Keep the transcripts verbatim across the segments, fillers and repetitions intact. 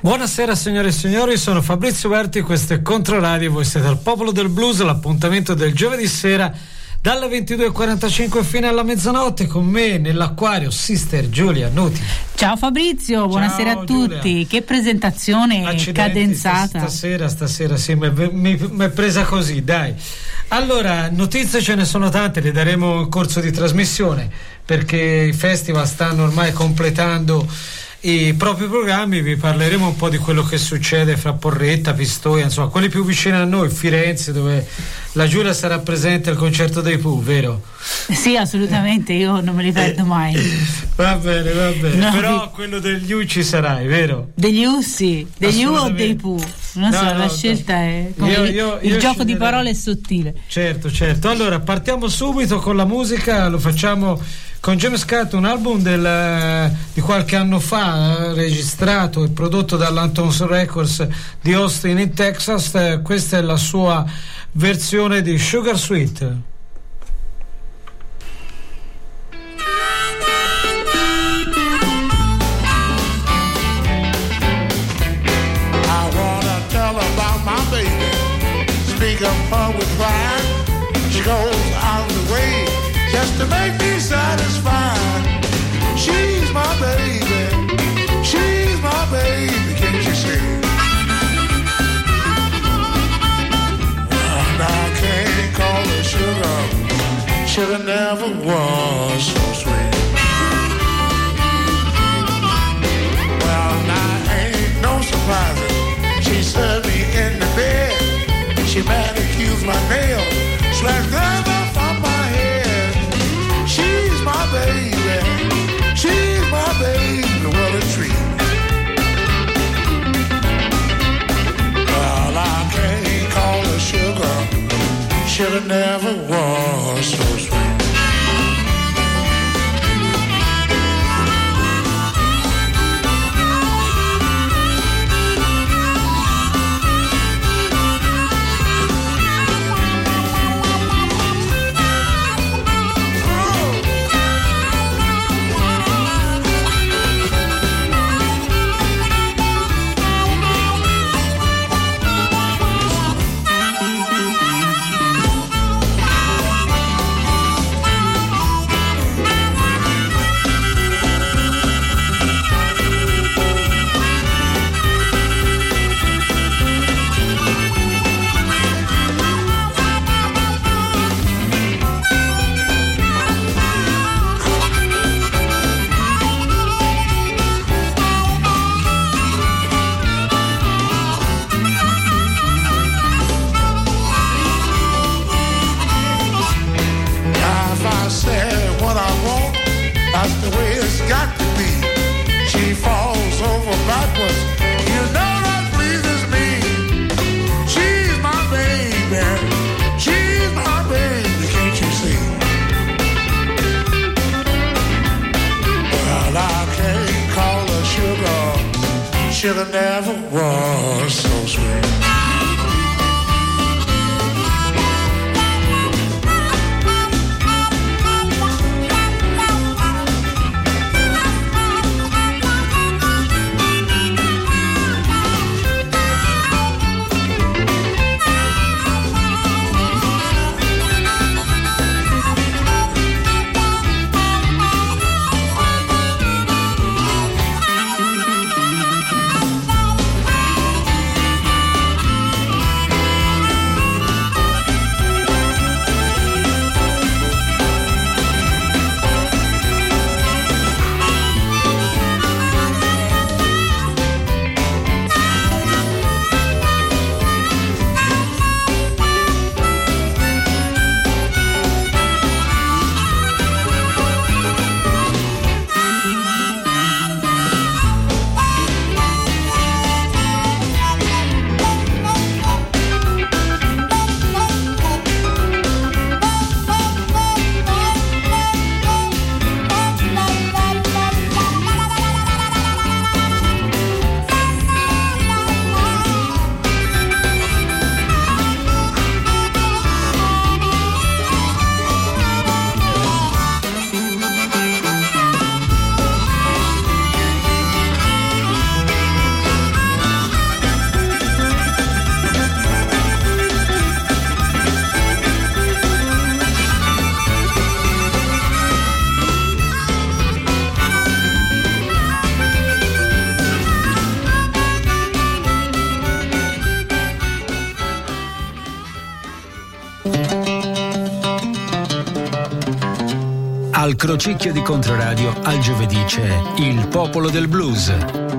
Buonasera signore e signori, sono Fabrizio Berti, questo è Controradio, voi siete al Popolo del Blues, l'appuntamento del giovedì sera dalle ventidue e quarantacinque fino alla mezzanotte, con me nell'acquario Sister Giulia Nuti. Ciao Fabrizio, buonasera Ciao, a tutti. Giulia. Che presentazione Accidenti, cadenzata. Stasera, stasera sì, mi è presa così, dai. Allora, notizie ce ne sono tante, le daremo in corso di trasmissione, perché i festival stanno ormai completando i propri programmi. Vi parleremo un po' di quello che succede fra Porretta, Pistoia, insomma quelli più vicini a noi, Firenze, dove la Giulia sarà presente al concerto dei Pooh, vero? Sì, assolutamente, io non me li perdo mai. Va bene, va bene, no, però vi... quello degli U ci sarai, vero? Degli U sì, degli U o dei Pooh? Non no, so, no, la scelta no. è come io, io, il io gioco di parole è sottile. Certo, certo. Allora, partiamo subito con la musica, lo facciamo con James Cat, un album del, di qualche anno fa, registrato e prodotto dall'Anton's Records di Austin in Texas. Eh, questa è la sua versione di Sugar Sweet. Speak of her with pride. She goes out of the way just to make me satisfied. She's my baby, she's my baby, can't you see? And I can't call her sugar, sugar never was so sweet. Well, now ain't no surprises, she served me in the bed. She manicures my nails, slash leather from my head. She's my baby, she's my baby, what a treat. Well, I can't call her sugar, sugar never was so sweet. Sugar never was so sweet. Al Crocicchio di Controradio al giovedì c'è Il Popolo del Blues.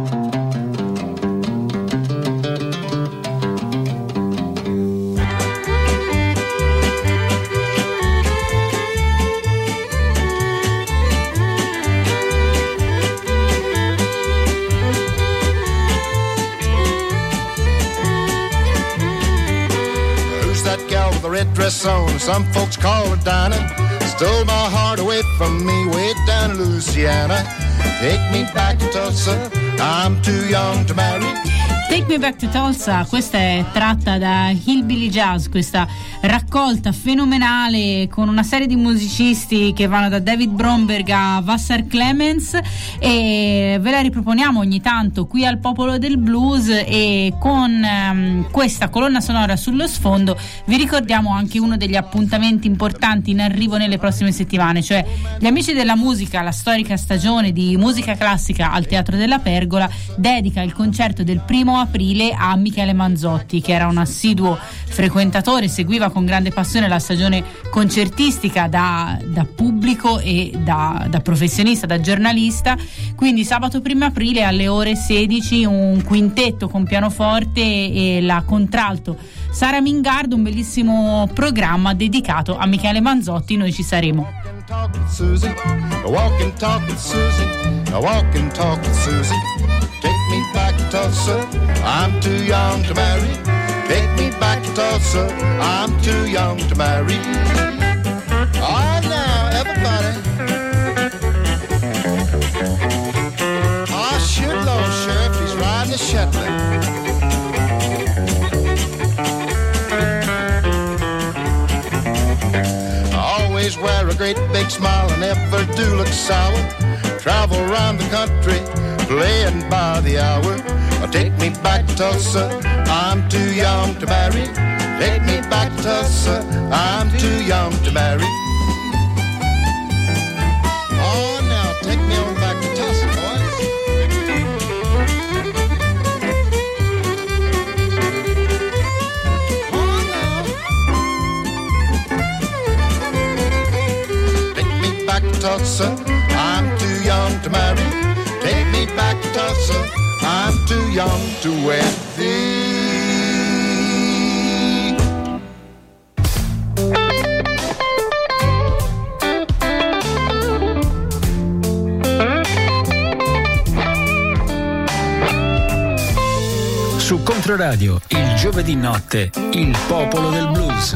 Red dress on, some folks call her Dinah. Stole my heart away from me way down in Louisiana. Take me back to Tulsa, I'm too young to marry. Take Me Back to Tulsa, questa è tratta da Hillbilly Jazz, questa raccolta fenomenale con una serie di musicisti che vanno da David Bromberg a Vassar Clemens, e ve la riproponiamo ogni tanto qui al Popolo del Blues, e con um, questa colonna sonora sullo sfondo vi ricordiamo anche uno degli appuntamenti importanti in arrivo nelle prossime settimane, cioè gli Amici della Musica, la storica stagione di musica classica al Teatro della Pergola dedica il concerto del primo aprile a Michele Manzotti, che era un assiduo frequentatore, seguiva con grande passione la stagione concertistica da, da pubblico e da, da professionista, da giornalista. Quindi sabato primo aprile alle ore sedici un quintetto con pianoforte e la contralto Sara Mingardo, un bellissimo programma dedicato a Michele Manzotti. Noi ci saremo. Take me back to Tulsa, I'm too young to marry. Take me back to Tulsa, I'm too young to marry. All right now, everybody. Oh, shoot, Lord Sheriff, he's riding a Shetland. Always wear a great big smile and never do look sour. Travel around the country, playing by the hour. Take me back to Tulsa, I'm too young to marry. Take me back to Tulsa, I'm too young to marry. Oh, now take me on back to Tulsa, boys. Oh, now. Take me back to Tulsa, I'm too young to marry. Take me back to Tulsa, I'm too young to wed thee. Su Controradio, il giovedì notte, Il Popolo del Blues.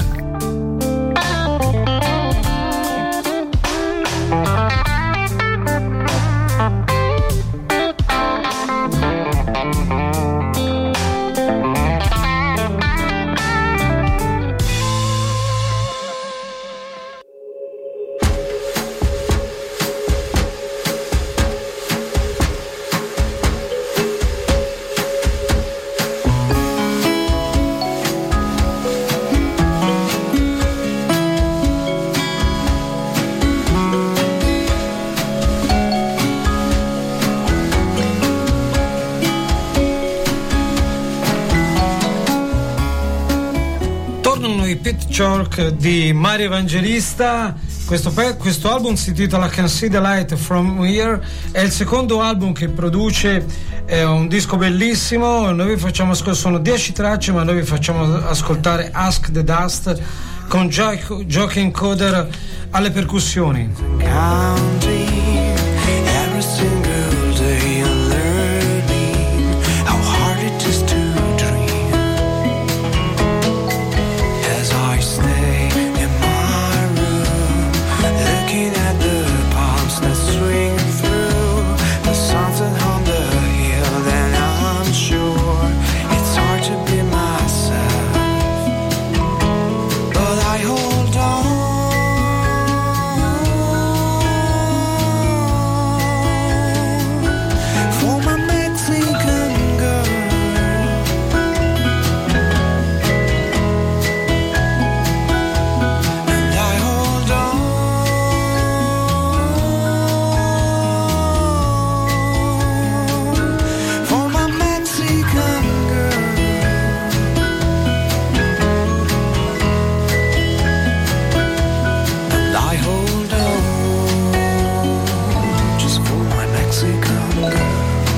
Chalk di Mario Evangelista. Questo, questo album si intitola Can See the Light From Here, è il secondo album che produce, è un disco bellissimo. Noi vi facciamo ascoltare, sono dieci tracce, ma noi vi facciamo ascoltare Ask the Dust con Joaquin Coder alle percussioni. Hold on. Mexican girl.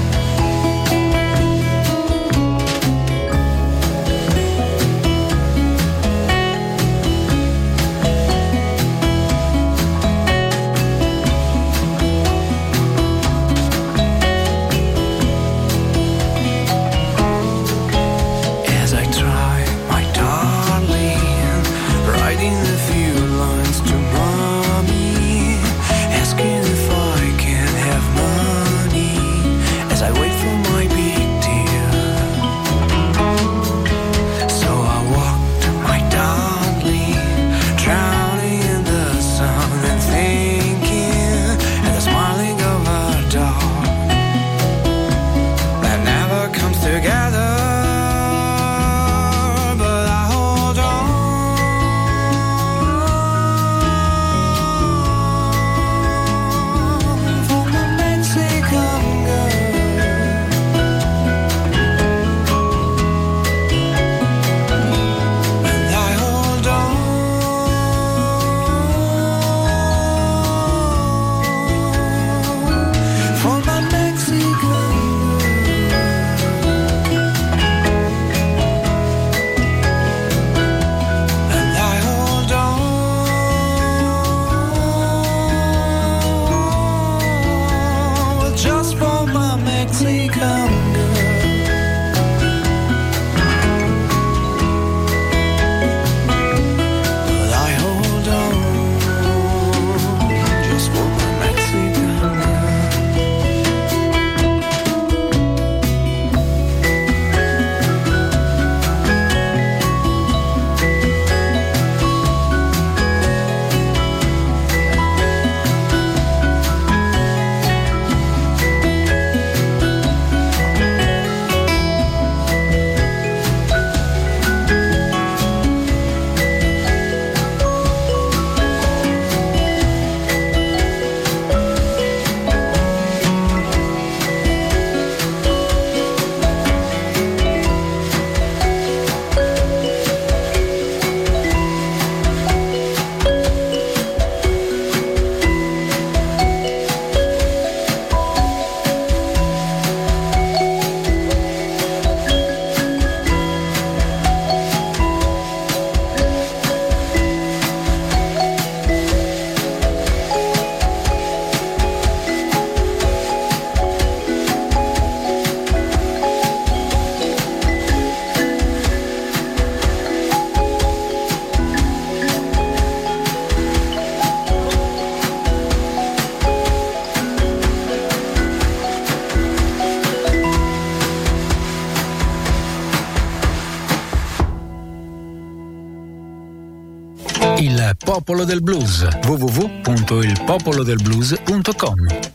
Il Popolo del Blues, w w w punto il popolo del blues punto com.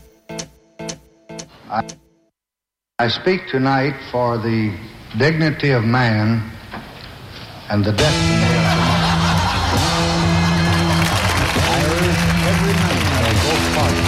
I, I speak tonight for the dignity of man and the destiny of democracy. I urge every member of both parties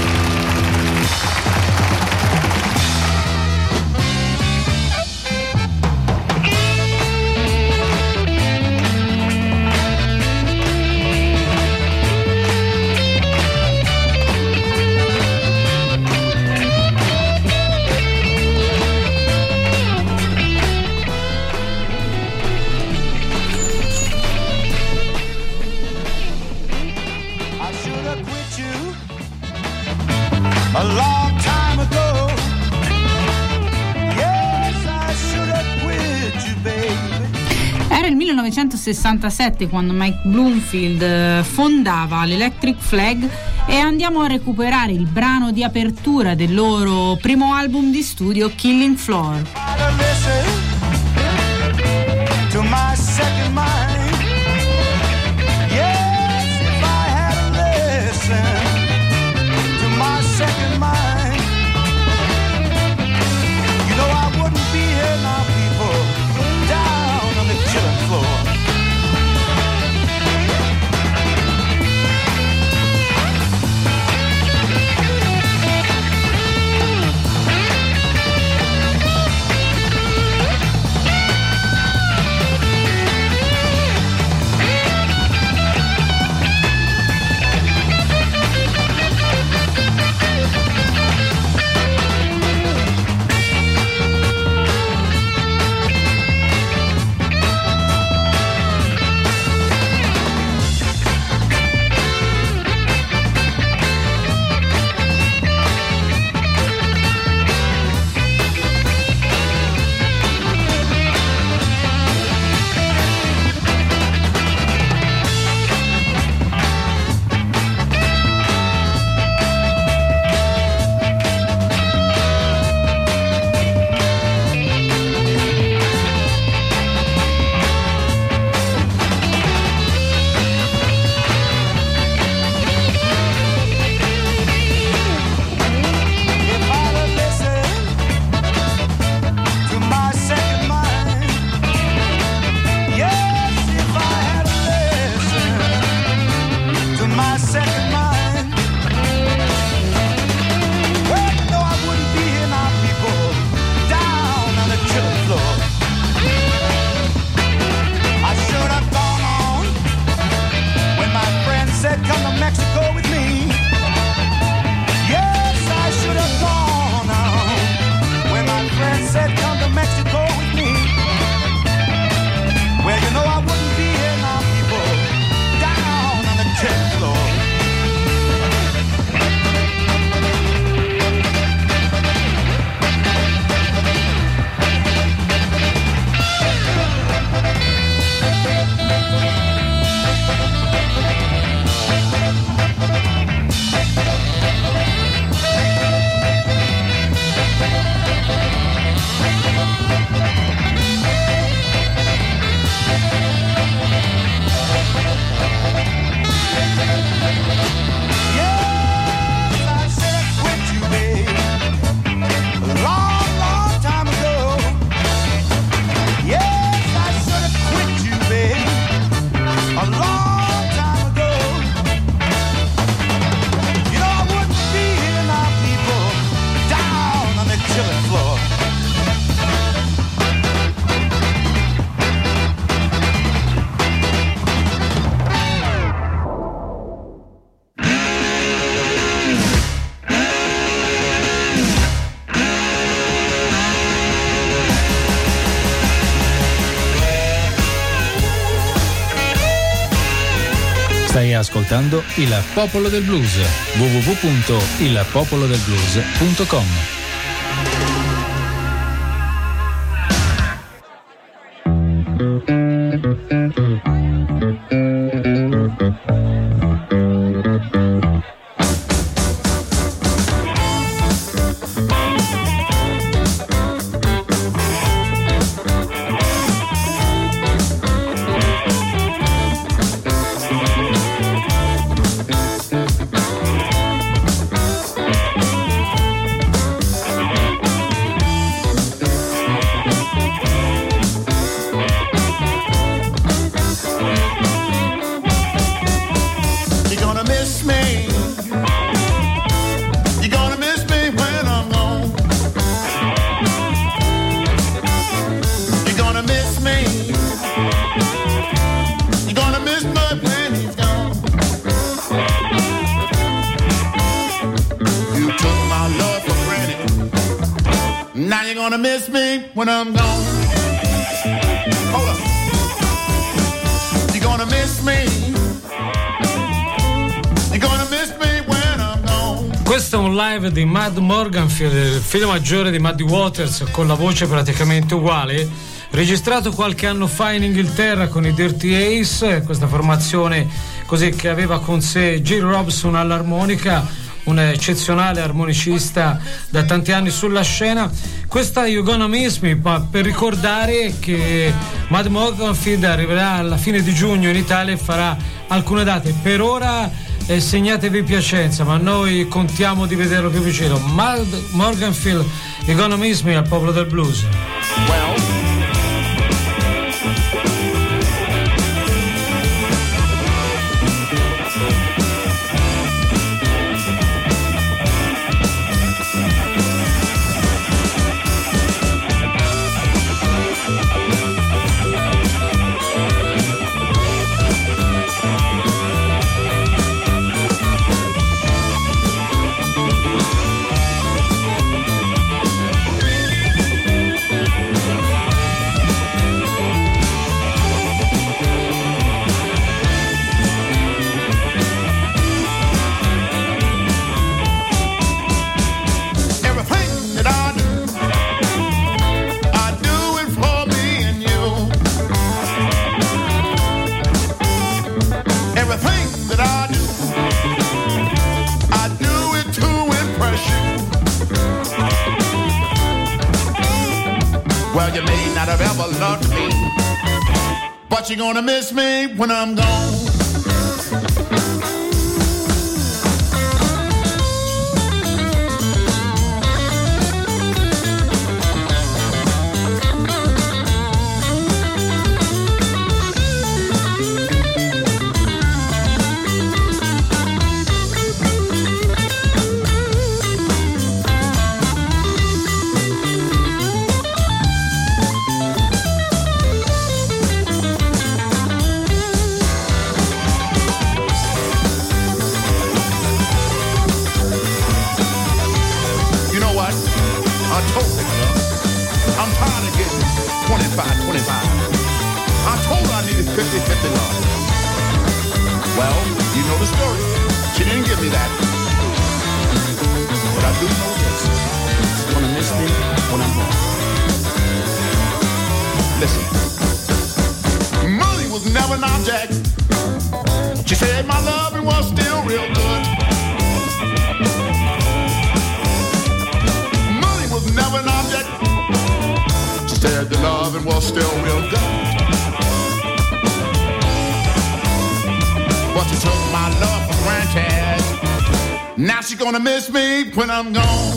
a long time ago. Yes, I should have quit you, baby. Era il millenovecentosessantasette quando Mike Bloomfield fondava l'Electric Flag e andiamo a recuperare il brano di apertura del loro primo album di studio, Killing Floor. To my second mind. Yes, if I had listened to my second mind, you know I wouldn't be here now, people, down on the killing floor. ascoltando Il Popolo del Blues. w w w punto il popolo del blues punto com. When I'm gone, hold up. You're gonna miss me. You're gonna miss me when I'm gone. Questo è un live di Mud Morganfield, il figlio maggiore di Muddy Waters, con la voce praticamente uguale, registrato qualche anno fa in Inghilterra con i Dirty Ace, questa formazione così che aveva con sé Jill Robson all'armonica, un eccezionale armonicista da tanti anni sulla scena. Questa You Gonna Miss Me, ma per ricordare che Mud Morganfield arriverà alla fine di giugno in Italia e farà alcune date. Per ora eh, segnatevi Piacenza, ma noi contiamo di vederlo più vicino. Mud Morganfield, You Gonna Miss Me al Popolo del Blues. Well. You're gonna miss me when I'm gone. Gonna miss me when I'm gone.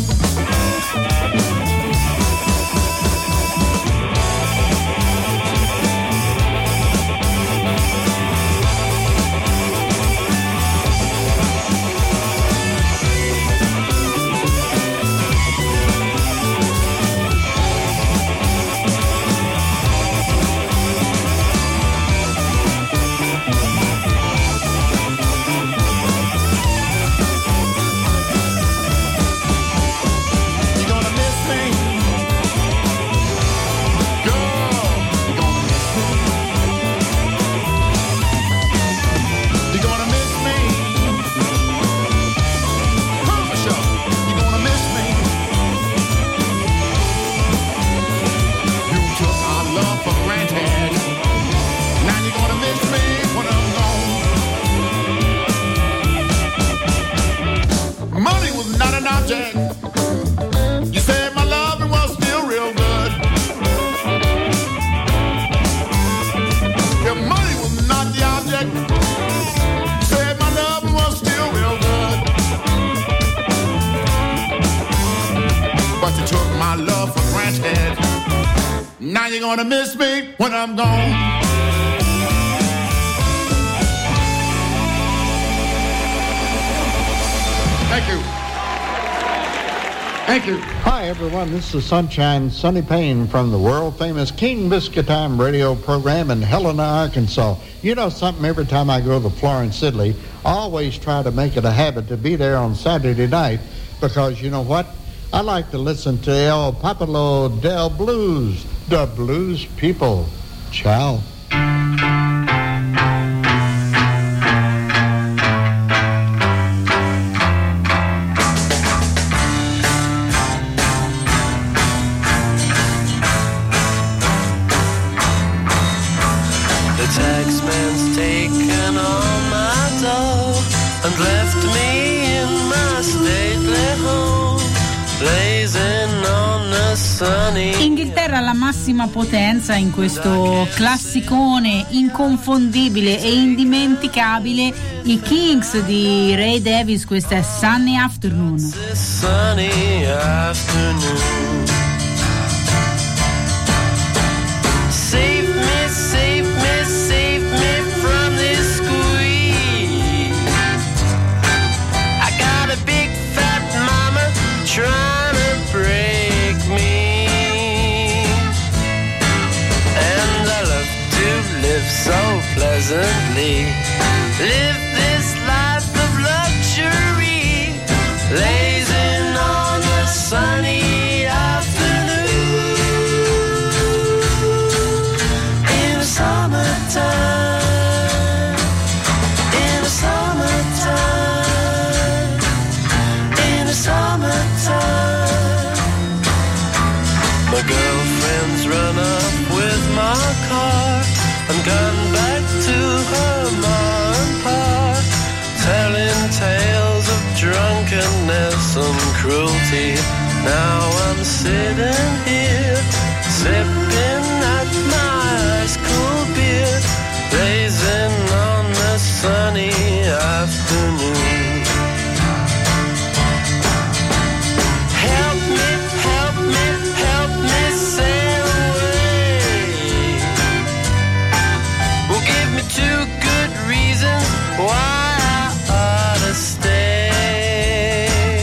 But you took my love for granted. Now you're gonna miss me when I'm gone. Thank you. Thank you. Hi, everyone. This is Sunshine Sonny Payne from the world-famous King Biscuit Time radio program in Helena, Arkansas. You know something, every time I go to Florence, Italy, I always try to make it a habit to be there on Saturday night because, you know what? I like to listen to El Popolo del Blues, the blues people. Ciao. Inghilterra alla massima potenza in questo classicone inconfondibile e indimenticabile, i Kings di Ray Davies. Questa è Sunny Afternoon. Sunny afternoon. Save me, save me, save me from this squeeze. I got a big fat mama trying to break me, and I love to live so pleasantly. Live this life of luxury, lazing on a sunny afternoon in the summertime, in the summertime, in the summertime. My girlfriend's run up with my car and gone back to her ma and pa, telling tales of drunkenness and cruelty. Now I'm sitting here, sipping at my ice cold beer, blazing on a sunny afternoon. Help me, help me, help me sail away. Well, give me two good reasons why I ought to stay.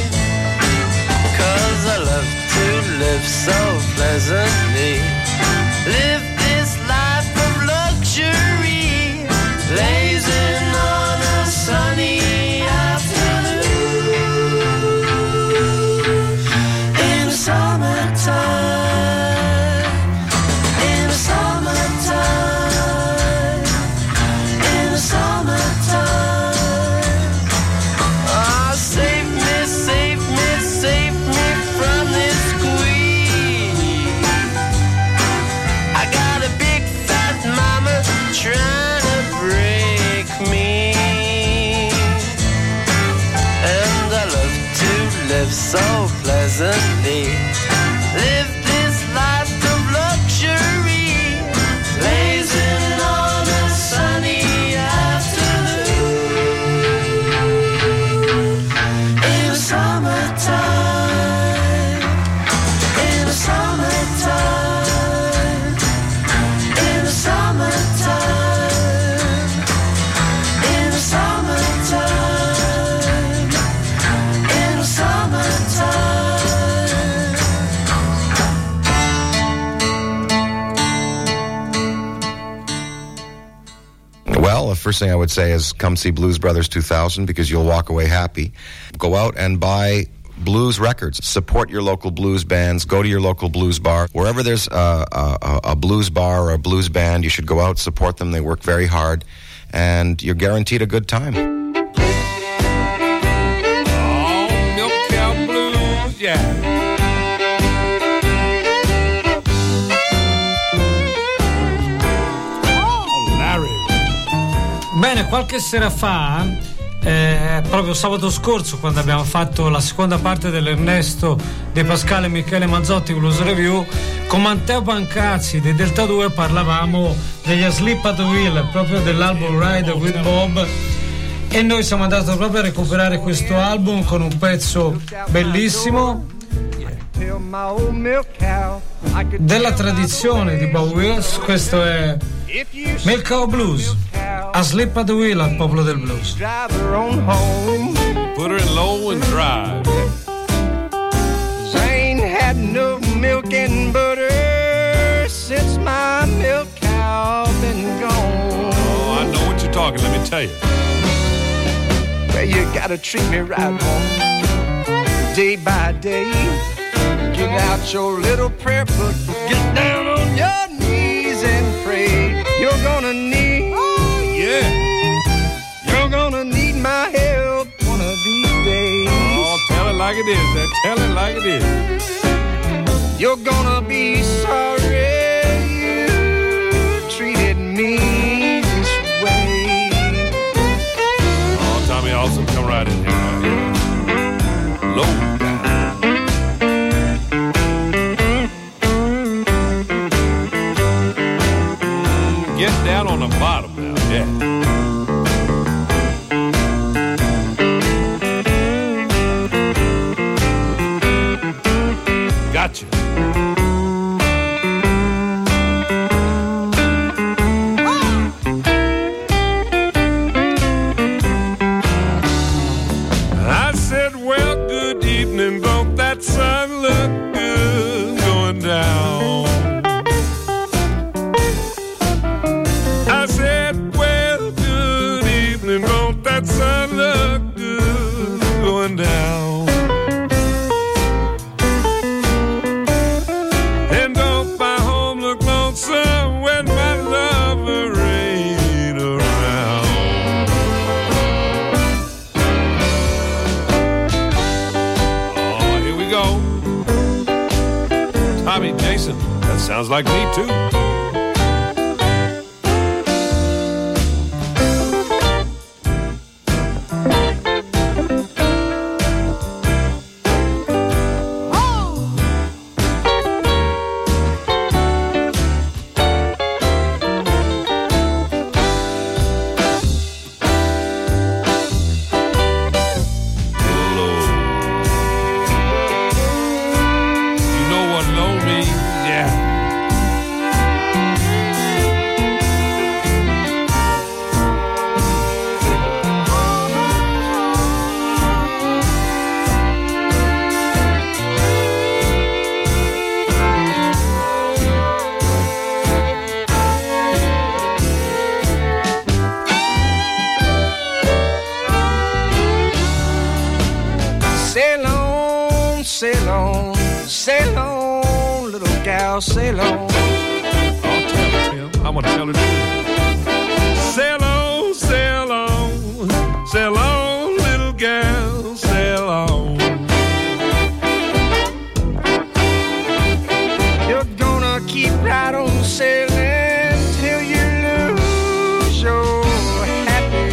'Cause I love to live so pleasantly. Live this life of luxury, lazing on a sunny afternoon in the summertime, in the summertime, in the summertime. Ah, save me, save me, save me from this squeeze. I got a big fat mama trying to break me, and I love to live so pleasantly. Live this life of luxury, lazing on a sunny afternoon in the summertime, in the summertime, in the summertime, in the summertime, in the summertime. Well, the first thing I would say is come see Blues Brothers two thousand because you'll walk away happy. Go out and buy blues records. Support your local blues bands. Go to your local blues bar. Wherever there's a, a, a blues bar or a blues band, you should go out, support them. They work very hard, and you're guaranteed a good time. Oh, Milk Cow Blues, yeah. Bene, qualche sera fa, eh, proprio sabato scorso, quando abbiamo fatto la seconda parte dell'Ernesto De Pascale e Michele Mazzotti Blues Review, con Matteo Pancazzi dei Delta due parlavamo degli Asleep at the Wheel, proprio dell'album Ride with Bob, e noi siamo andati proprio a recuperare questo album con un pezzo bellissimo della tradizione di Bowie Wills. Questo è Milk Cow Blues, A Slip at the Wheel al popolo del blues. Put her in low and drive. I ain't had no milk and butter since my milk cow been gone. Oh, I know what you're talking, let me tell you. Well, you gotta treat me right, woman, day by day. Get out your little prayer book, get down on your knees and pray. You're gonna need, Oh, yeah. you're gonna need my help one of these days. Oh, tell it like it is, then. Tell it like it is. You're gonna be sorry you treated me this way. Oh, Tommy Awesome, come right in here. Right here. Low down. Get down on the bottom now, yeah. Gotcha. I said, well, good evening, don't that sun look good going down? I said, well, good evening, don't that sun look good going down? And don't my home look lonesome when my lover ain't around? Oh, here we go. Tommy Jason, that sounds like me too. Sail on, sail on, little gal, sail on. I'll tell it, Tim. I'm gonna tell it to you. Sail on, sail on, sail on, little gal, sail on. You're gonna keep right on sailing till you lose your happy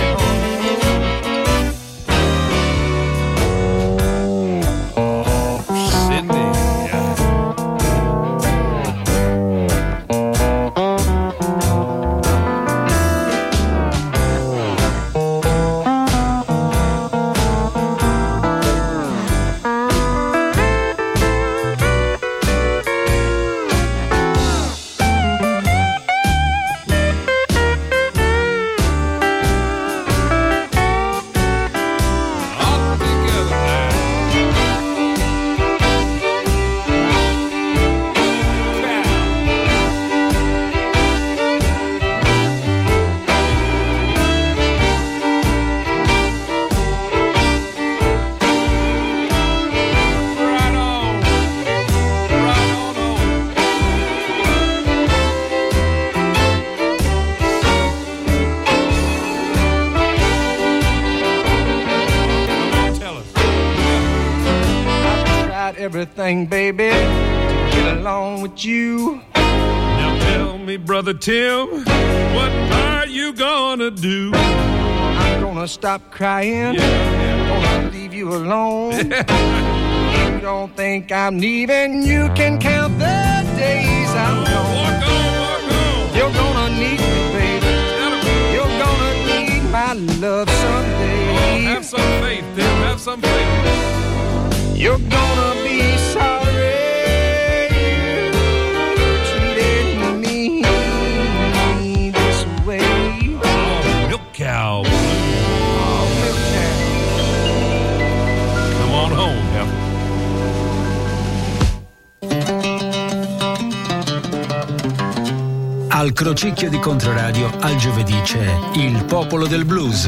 everything, baby, to get along with you. Now tell me, brother Tim, what are you gonna do? I'm gonna stop crying. Yeah, yeah. Gonna leave you alone. You don't think I'm leaving? You can count the days I'm gone. Walk on, walk on. You're gonna need me, baby. You're gonna need my love someday. Oh, have some faith, Tim. Have some faith. You're gonna be sorry Al Crocicchio di Controradio al giovedì c'è Il Popolo del Blues.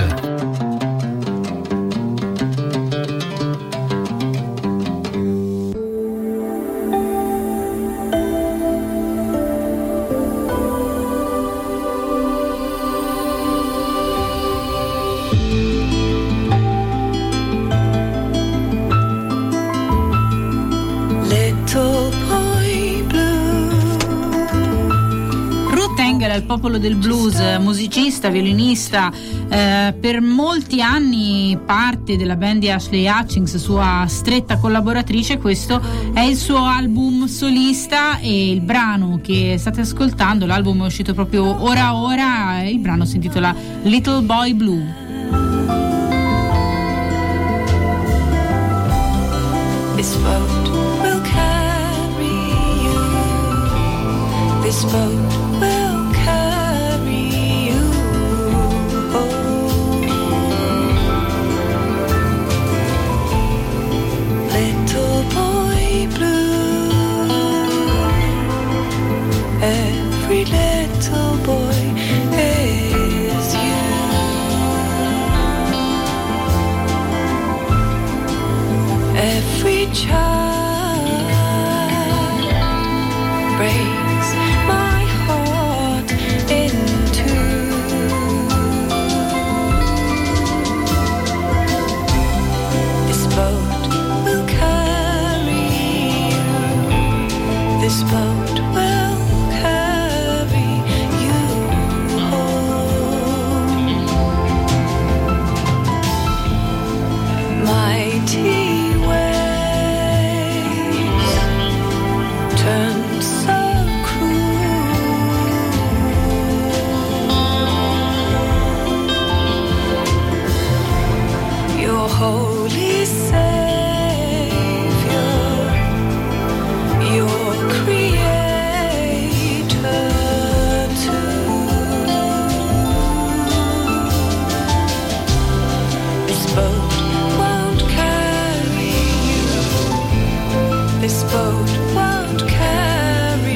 Il Popolo del Blues, musicista, violinista, eh, per molti anni parte della band di Ashley Hutchings, sua stretta collaboratrice. Questo è il suo album solista e il brano che state ascoltando, l'album è uscito proprio ora ora, il brano si intitola Little Boy Blue. This boat will carry you. This boat will every little boy is you. Every child breaks my heart in two. This boat will carry you. This boat will mighty waves turn so cruel. Your holy Savior, your Creator too. This boat this boat won't carry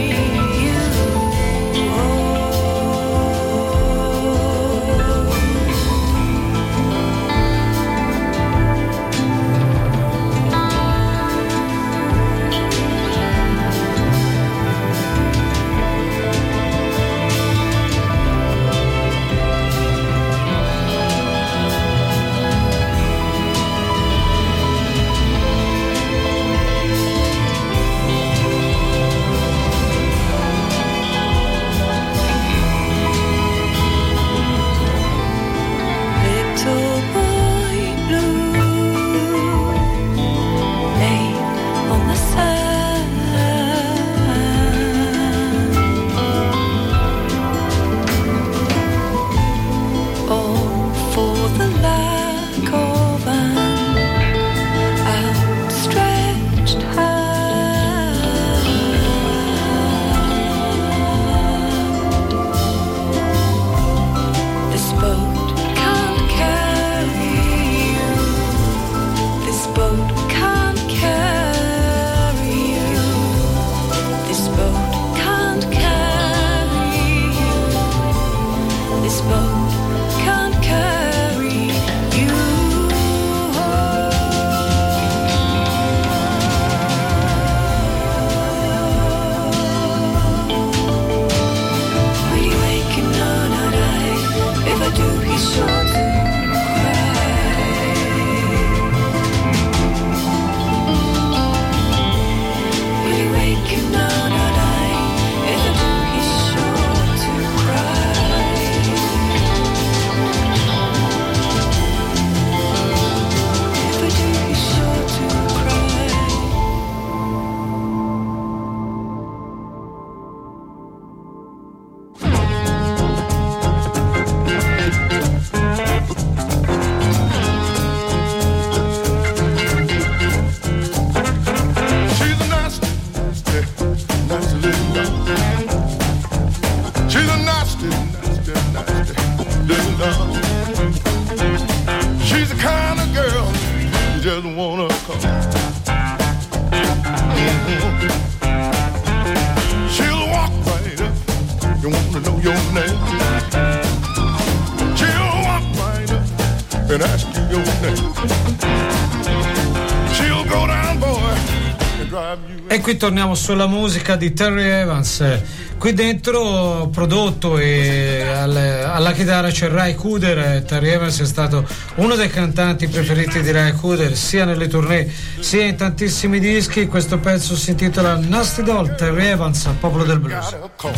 E qui torniamo sulla musica di Terry Evans. Qui dentro prodotto e al, alla chitarra c'è Ry Cooder. Terry Evans è stato uno dei cantanti preferiti di Ry Cooder sia nelle tournée sia in tantissimi dischi. Questo pezzo si intitola Nasty Doll, Terry Evans, al Popolo del Blues.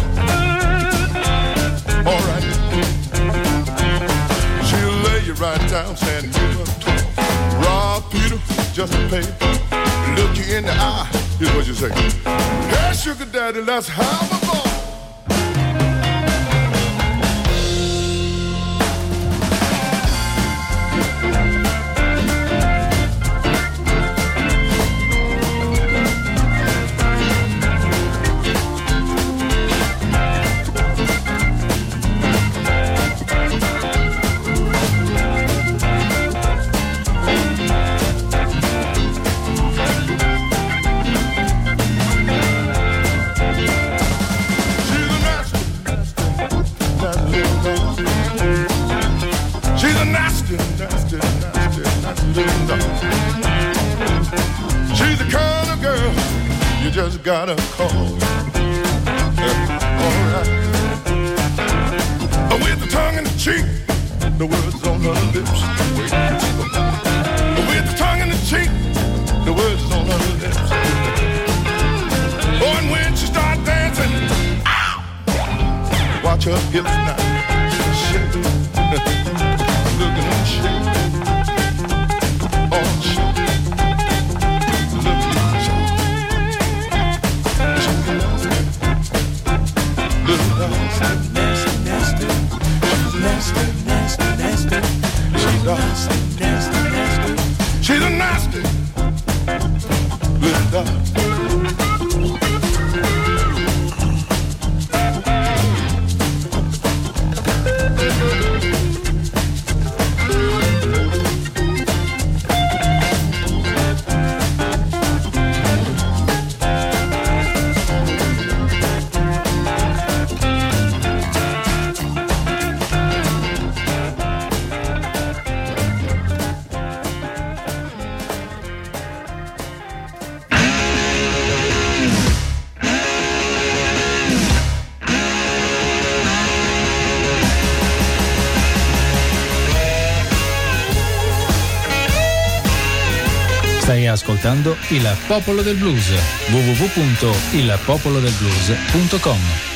Right down, saying you are tall. Rob Peter, just a paper. Look you in the eye, here's what you say. Hey, sugar daddy, let's have a ball. She's the kind of girl you just gotta call. Uh, all right. With the tongue in the cheek, the words on her lips. With the tongue in the cheek, the words on her lips. Oh, and when she starts dancing, ow! Watch her hips now shake. Look at her shake. Oh, shake. Nasty, nasty, nasty, nasty, nasty. She's nasty, nasty, nasty. She's a nasty little dog. Stai ascoltando Il Popolo del Blues. w w w punto il popolo del blues punto com.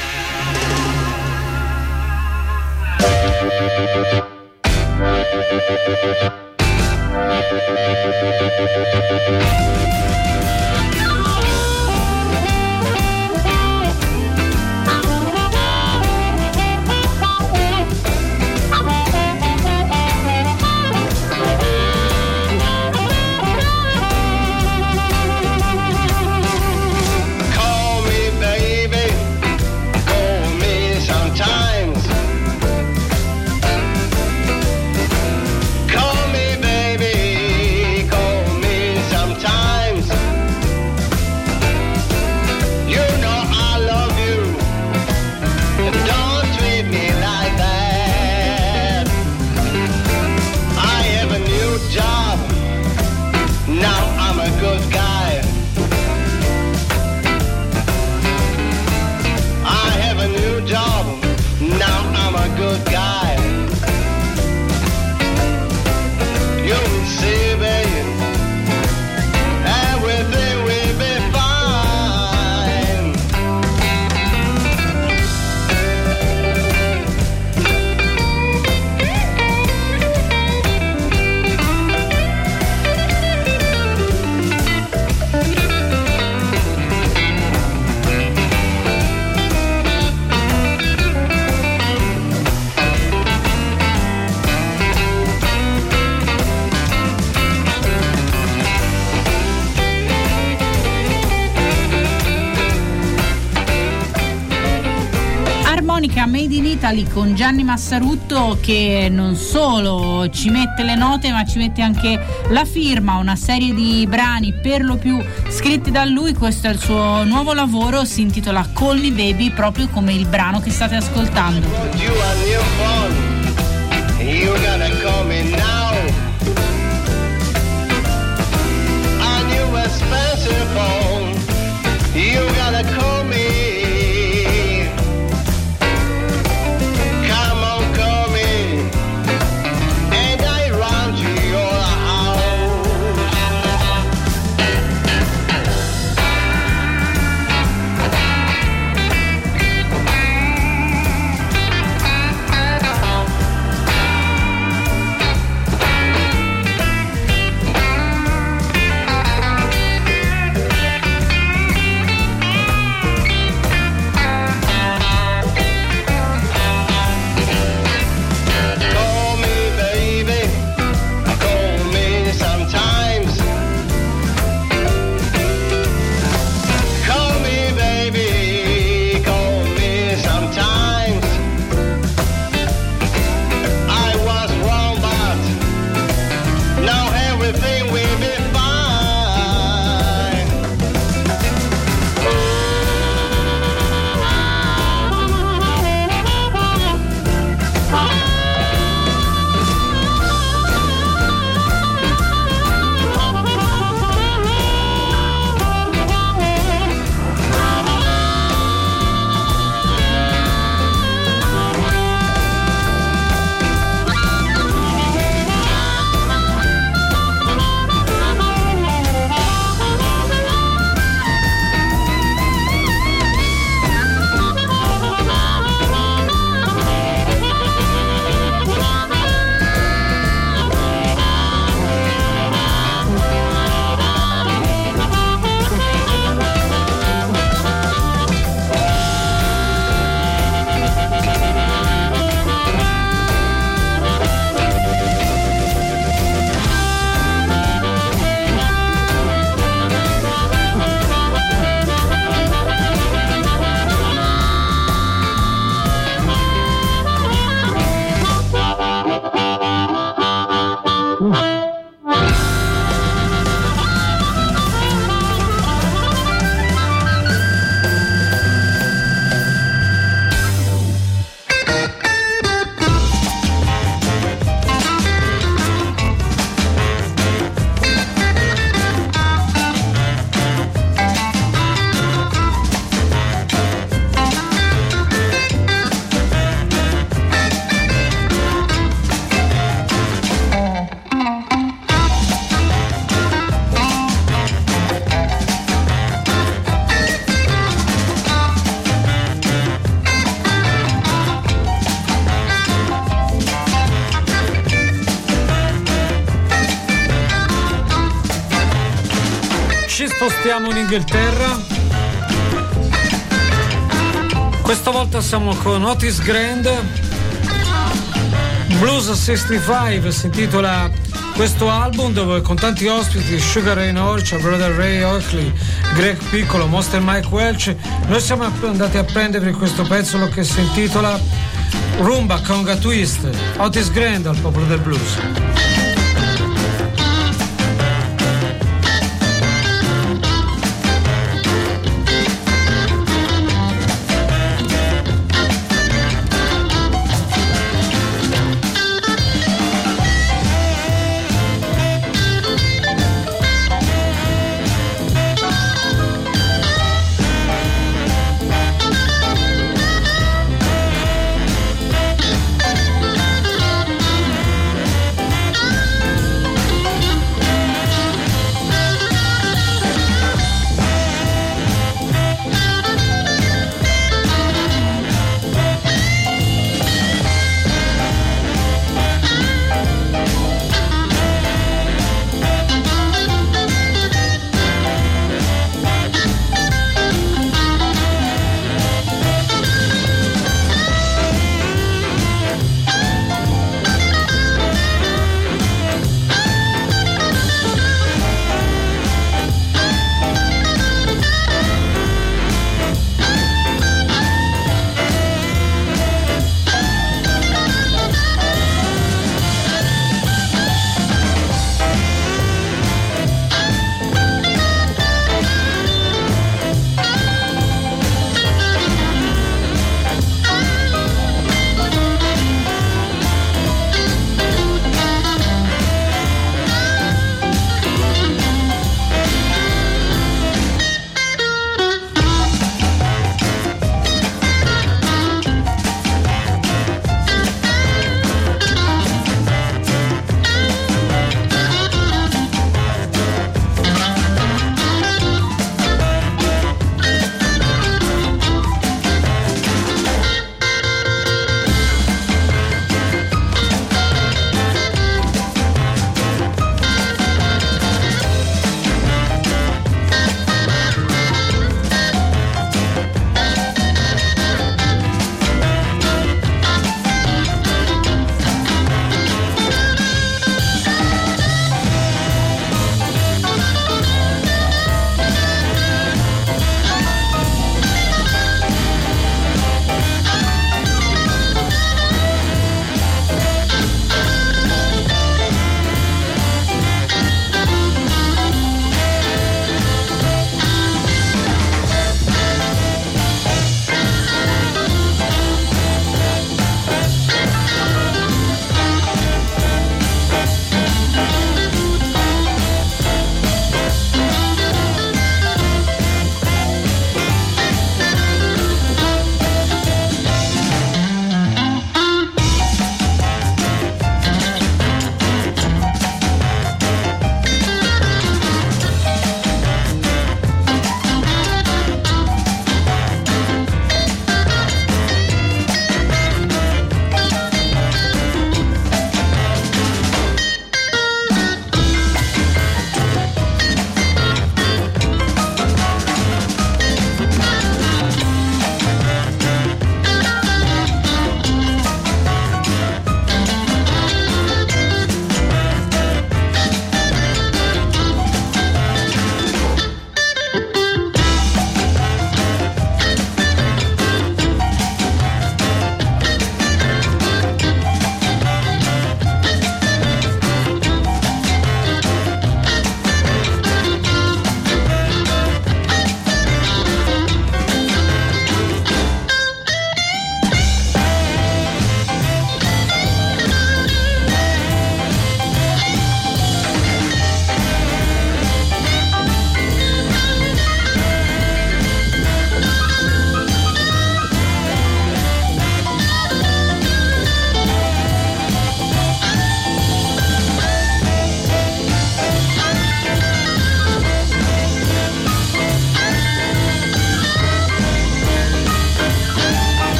Made in Italy con Gianni Massarutto, che non solo ci mette le note ma ci mette anche la firma, una serie di brani per lo più scritti da lui. Questo è il suo nuovo lavoro, si intitola Call Me Baby, proprio come il brano che state ascoltando. spostiamo in Inghilterra. Questa volta siamo con Otis Grand. Blues sessantacinque si intitola questo album, dove con tanti ospiti, Sugar Ray Norcia, Brother Ray Oakley, Greg Piccolo, Monster Mike Welch. Noi siamo andati a prendere questo pezzo che si intitola Rumba Conga Twist. Otis Grand al Popolo del Blues. Thank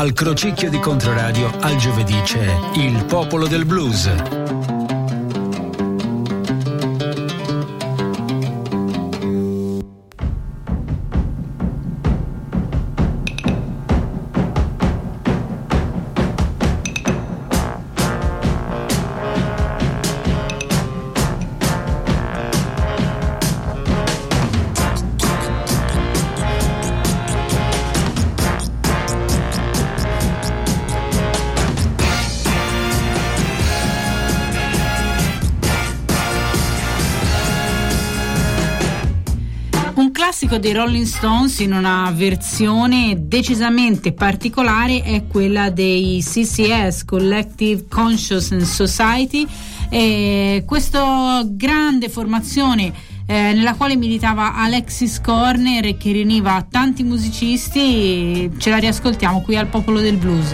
Al crocicchio di Controradio al giovedì c'è Il Popolo del Blues. Dei Rolling Stones in una versione decisamente particolare è quella dei C C S, Collective Consciousness Society, e questa grande formazione eh, nella quale militava Alexis Corner e che riuniva tanti musicisti. Ce la riascoltiamo qui al Popolo del Blues.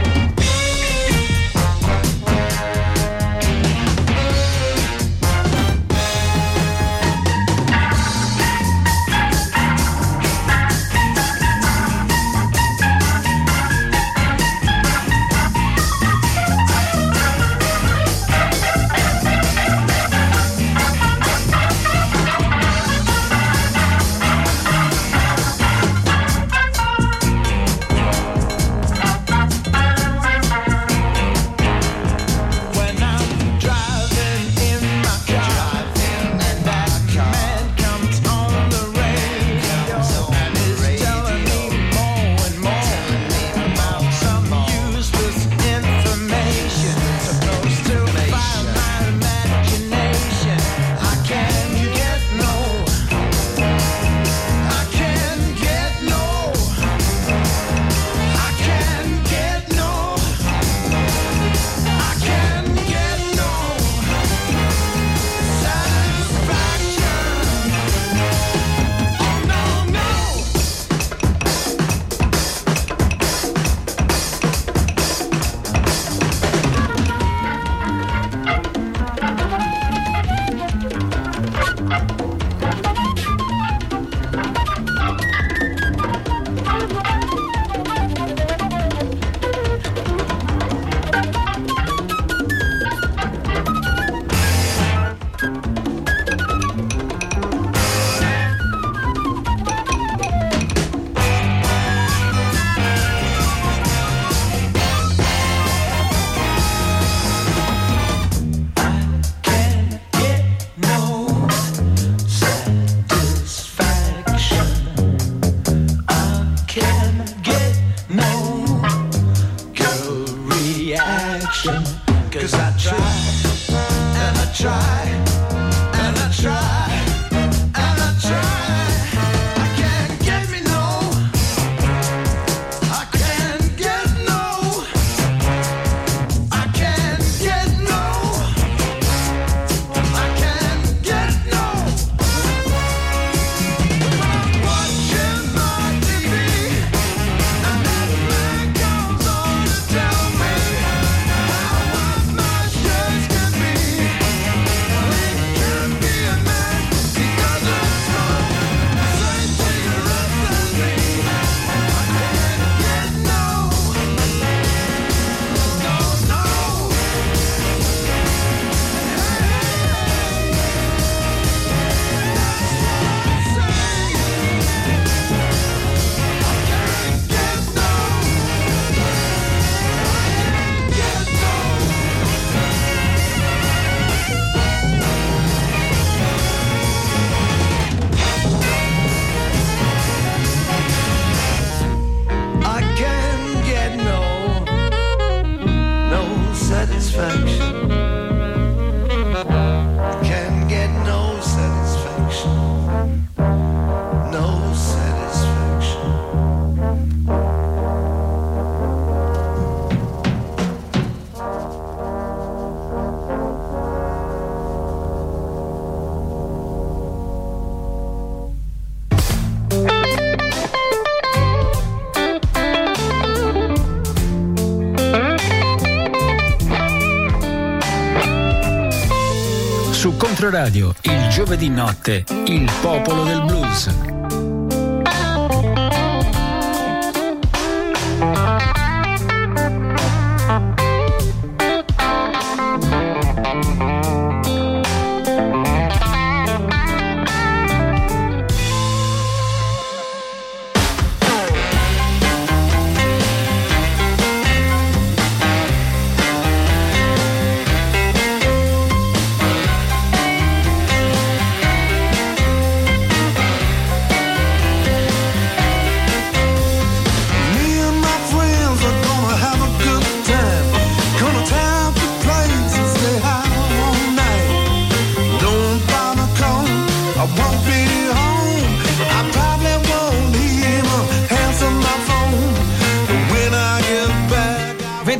Su Controradio, il giovedì notte, il Popolo del Blues.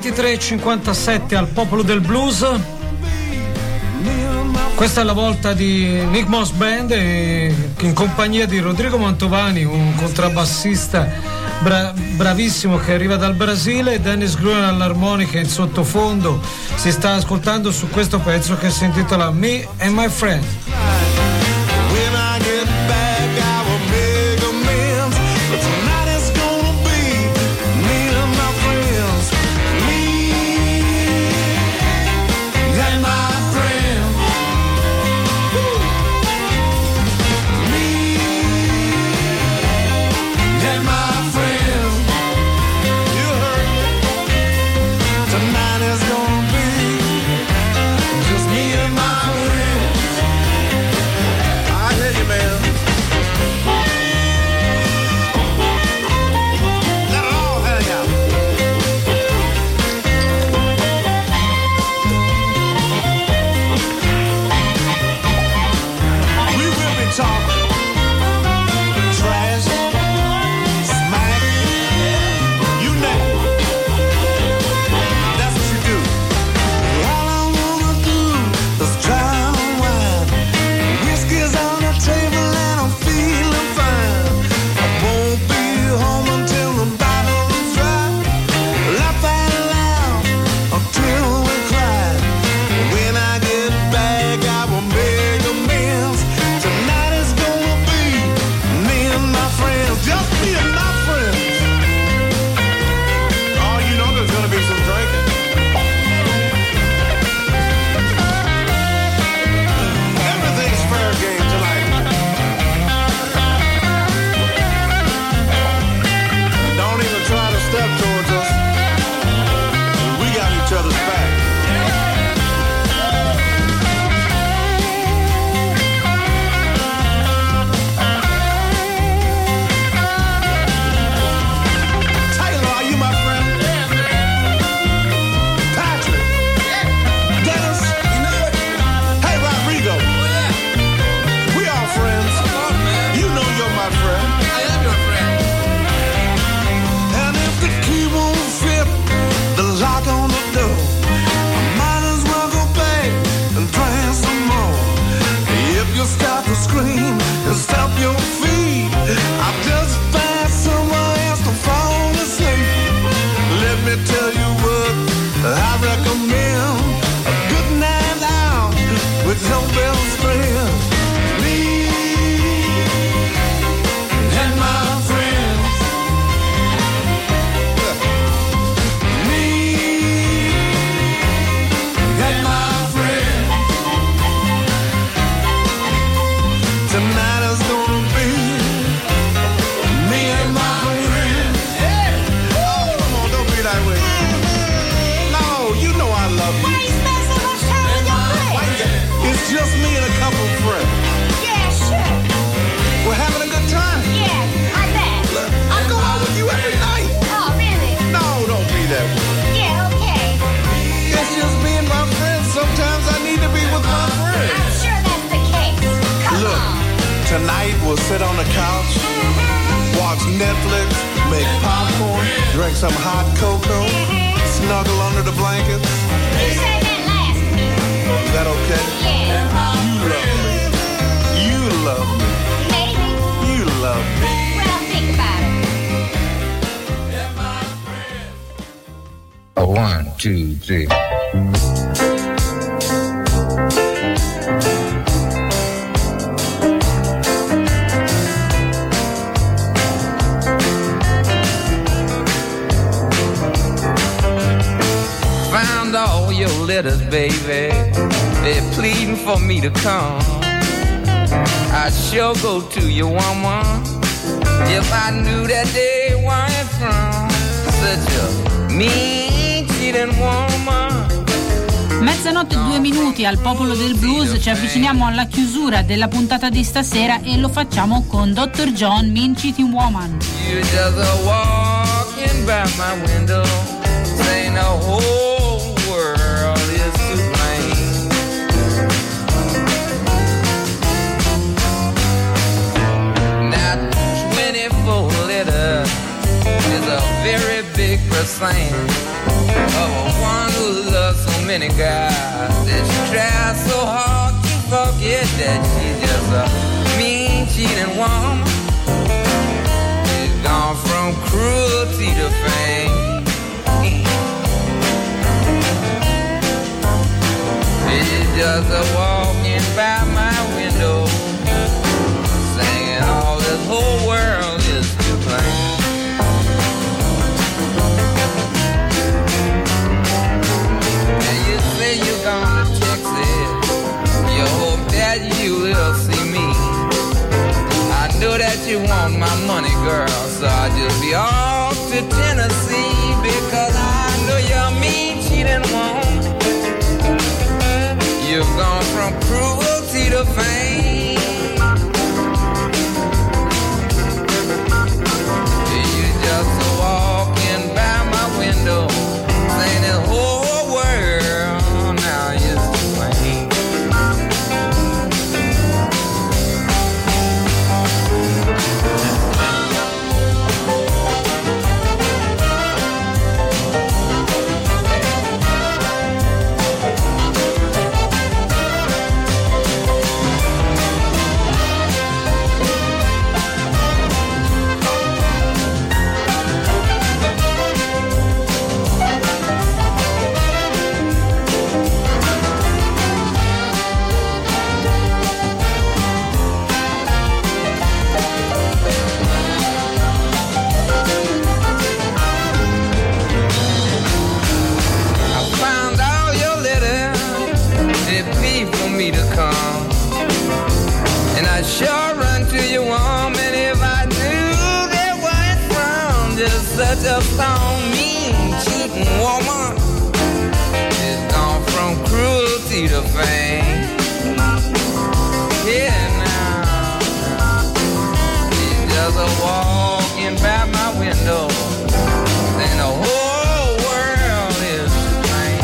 ventitré e cinquantasette al Popolo del Blues. Questa è la volta di Nick Moss Band eh, in compagnia di Rodrigo Mantovani, un contrabbassista bra- bravissimo che arriva dal Brasile, e Dennis Gruen all'armonica in sottofondo. Si sta ascoltando su questo pezzo che si intitola Me and My Friend. Tonight we'll sit on the couch, watch Netflix, make popcorn, drink some hot cocoa, snuggle under the blankets. You said that last. Is that okay? Yeah. You love me. You love me. Maybe. You love me. Well, think about it. A one, two, three. All your letters, baby, they're pleading for me to come. I'd sure go to you, woman, if I knew that they weren't from such a mean, cheating woman. Mezzanotte e due minuti al Popolo del Blues, ci avviciniamo alla chiusura della puntata di stasera e lo facciamo con doctor John, Mean Cheating Woman. You're just a walking by my window, saying the whole world is to blame. Now twenty-four letters is a very big percent of many guys that she tries so hard to forget that she's just a mean, cheating woman. She's gone from cruelty to fame. She's just a walking by my window, singing all this whole world is to blame. You're gone to Texas, you hope that you will see me. I know that you want my money, girl, so I'll just be off to Tennessee, because I know you're mean, cheating woman. You've gone from cruelty to fame. You're just walking by my window, saying this whole world now is to blame. Sure run to your woman if I knew that where it's from. Just such a strong, mean, cheating woman. It's gone from cruelty to fame. Yeah, now she's just a walking by my window, and the whole world is to blame.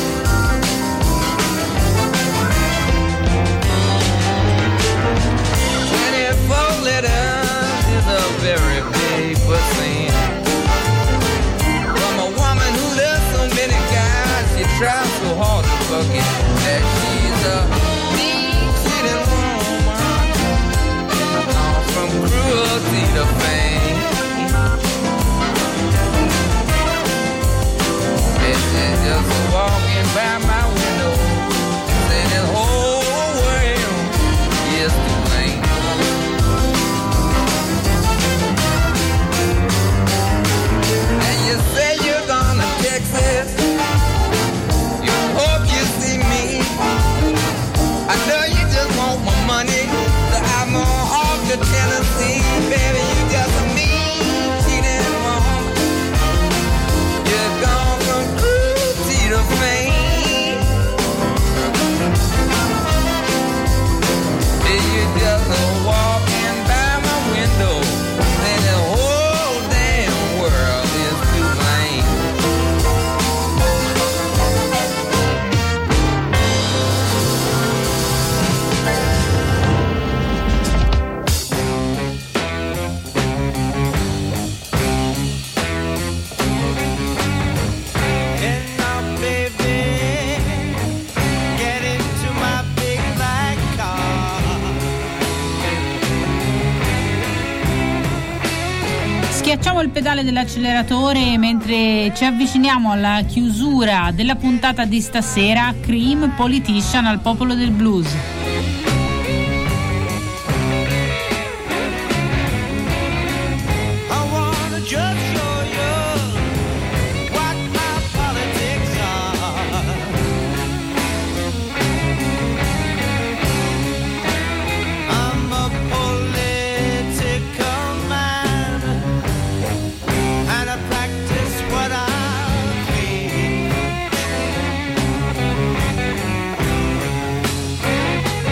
Letters is a very big scene from a woman who loves so many guys. She tries so hard to forget that she's a mean, cheating woman. Gone from cruelty to fame. This is just walking by my window, saying the whole world is to blame. You say you're gonna Texas, you hope you see me. I know you just want my money, so I'm gonna off to Tennessee. Baby, you just a mean, cheating woman. You're gone from cruelty to fame. You just walking by my window, and the whole damn world is to blame. Get out, baby, get into my big black car. Schiacciamo il pedale dell'acceleratore mentre ci avviciniamo alla chiusura della puntata di stasera. Cream, Politician al Popolo del Blues. I wanna just show you what my politics are. I'm a political man, and I practice what I preach.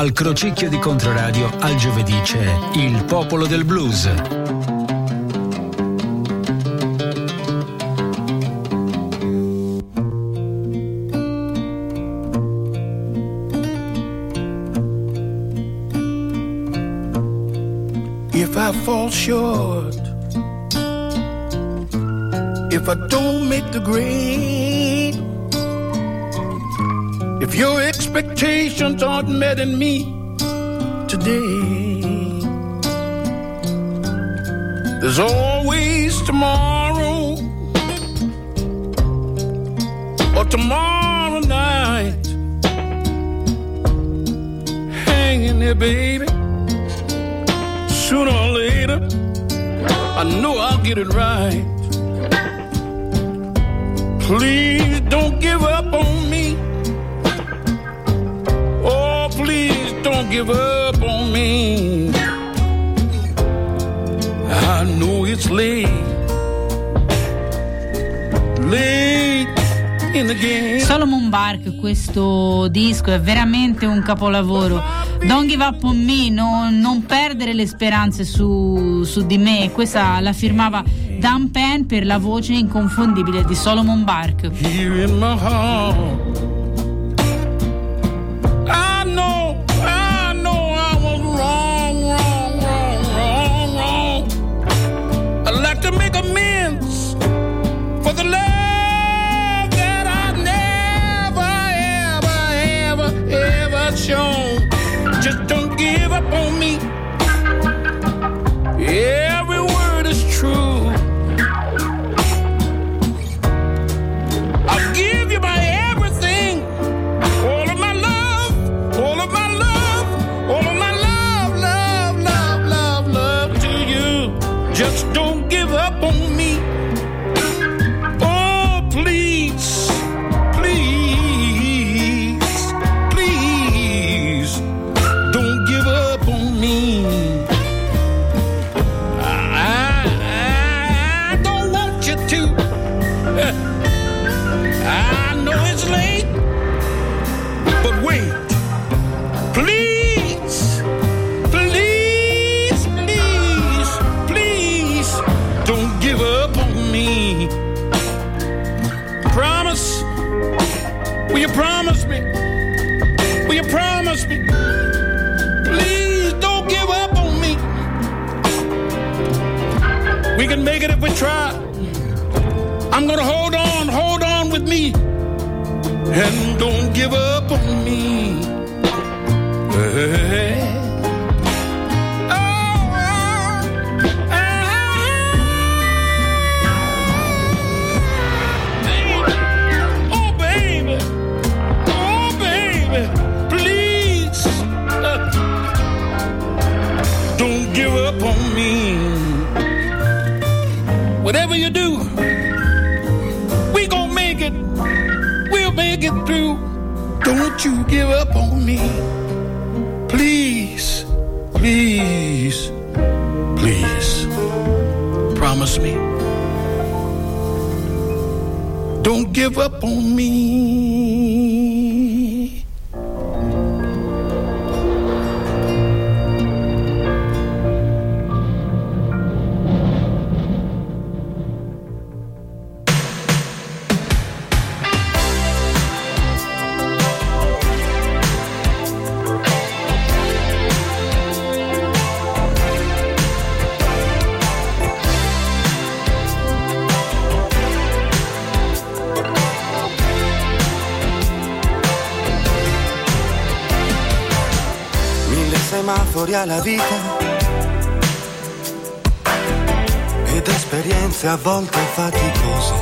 Al crocicchio di Controradio al giovedì c'è Il Popolo del Blues. If I fall short, if I don't make the grade, if your expectations aren't met in me today, there's always tomorrow or tomorrow night hanging there, baby. Sooner or later, I know I'll get it right. Please don't give up on me. Oh, please don't give up on me. I know it's late, late in the game. Solomon Burke, questo disco è veramente un capolavoro. Don't give up on me, no, non perdere le speranze su, su di me. Questa la firmava Dan Penn per la voce inconfondibile di Solomon Burke. Here in my heart, I know, I know I was wrong, wrong, wrong, wrong, wrong. I'd like to make amends for the love that I never, ever, ever, ever shown. Just don't give up on me. Every word is true. I'll give you my everything. All of my love, all of my love, all of my love, love, love, love, love to you. Just don't give up on me. Oh, please, please, please. Don't give up on me. I, I, I don't want you to. I know it's late, but wait. Please, please, please, please, don't give up on me. Promise. Will you promise me? Will you promise me? Please don't give up on me. We can make it if we try. I'm gonna hold on, hold on with me. And don't give up on me. Hey. Whatever you do, we gon' make it. We'll make it through. Don't you give up on me. Please, please, please. Promise me. Don't give up on me. Semafori alla vita ed esperienze a volte faticose.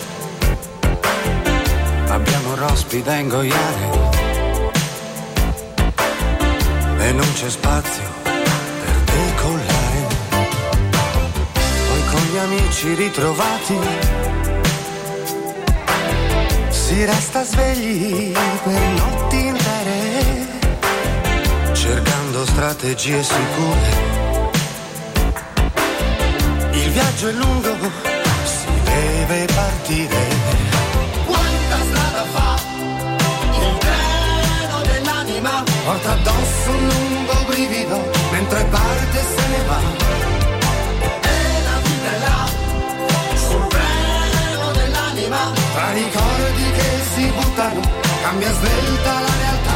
Abbiamo rospi da ingoiare e non c'è spazio per decollare. Poi con gli amici ritrovati si resta svegli per notti intere, cercando strategie sicure. Il viaggio è lungo, si deve partire. Quanta strada fa il treno dell'anima? porta addosso un lungo brivido mentre parte e se ne va. E la vita è là, sul treno dell'anima, tra ricordi che si buttano, cambia svelta la realtà.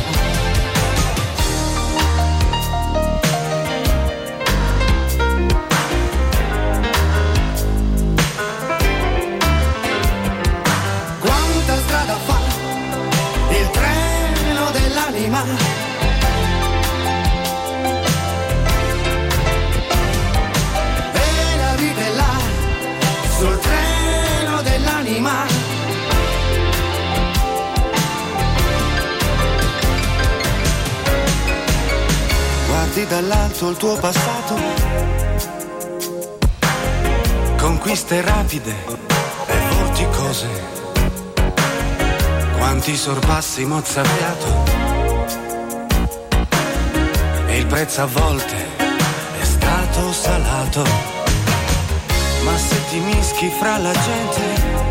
Quanta strada fa il treno dell'anima, e la vita è là, sul treno dell'anima. Guardi dall'alto il tuo passato, conquiste rapide e vorticose, quanti sorpassi mozzafiato, e il prezzo a volte è stato salato. Ma se ti mischi fra la gente,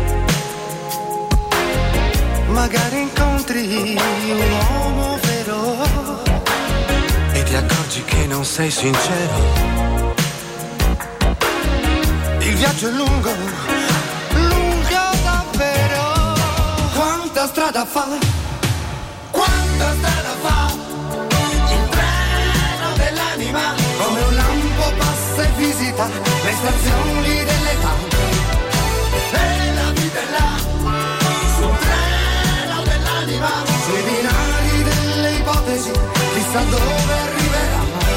magari incontri un uomo vero e ti accorgi che non sei sincero. Il viaggio è lungo, lungo davvero. Quanta strada fa, quanta strada fa il treno dell'anima, come un lampo passa e visita le stazioni dell'età. E la vita è là, sul treno dell'anima, sui binari delle ipotesi, chissà dove arriverà.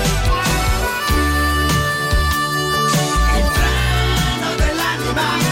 Il treno dell'anima.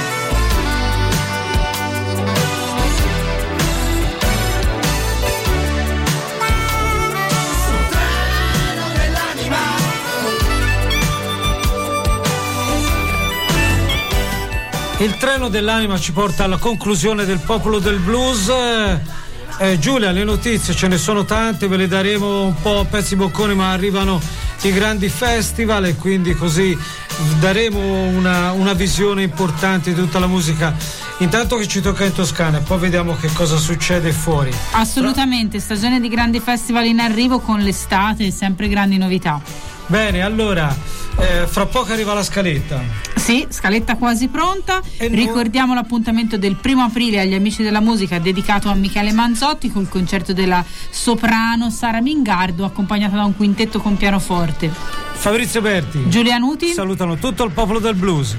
Il treno dell'anima ci porta alla conclusione del Popolo del Blues. Eh, Giulia, le notizie ce ne sono tante, ve le daremo un po' a pezzi bocconi, ma arrivano i grandi festival e quindi così daremo una, una visione importante di tutta la musica. Intanto che ci tocca in Toscana e poi vediamo che cosa succede fuori. Assolutamente, stagione di grandi festival in arrivo con l'estate e sempre grandi novità. Bene, allora, eh, fra poco arriva la scaletta. Sì, scaletta quasi pronta. E ricordiamo no... l'appuntamento del primo aprile agli amici della musica dedicato a Michele Manzotti col concerto della soprano Sara Mingardo accompagnata da un quintetto con pianoforte. Fabrizio Berti, Giulia Nuti salutano tutto il popolo del blues.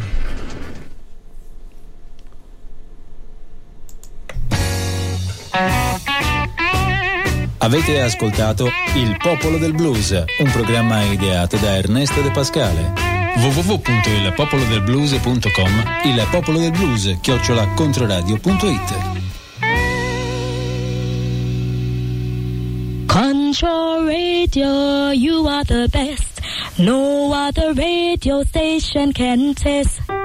Avete ascoltato Il Popolo del Blues, un programma ideato da Ernesto De Pascale. w w w punto il popolo del blues punto com, Il Popolo del Blues chiocciola controradio punto it. Control Radio, you are the best. No other radio station can test.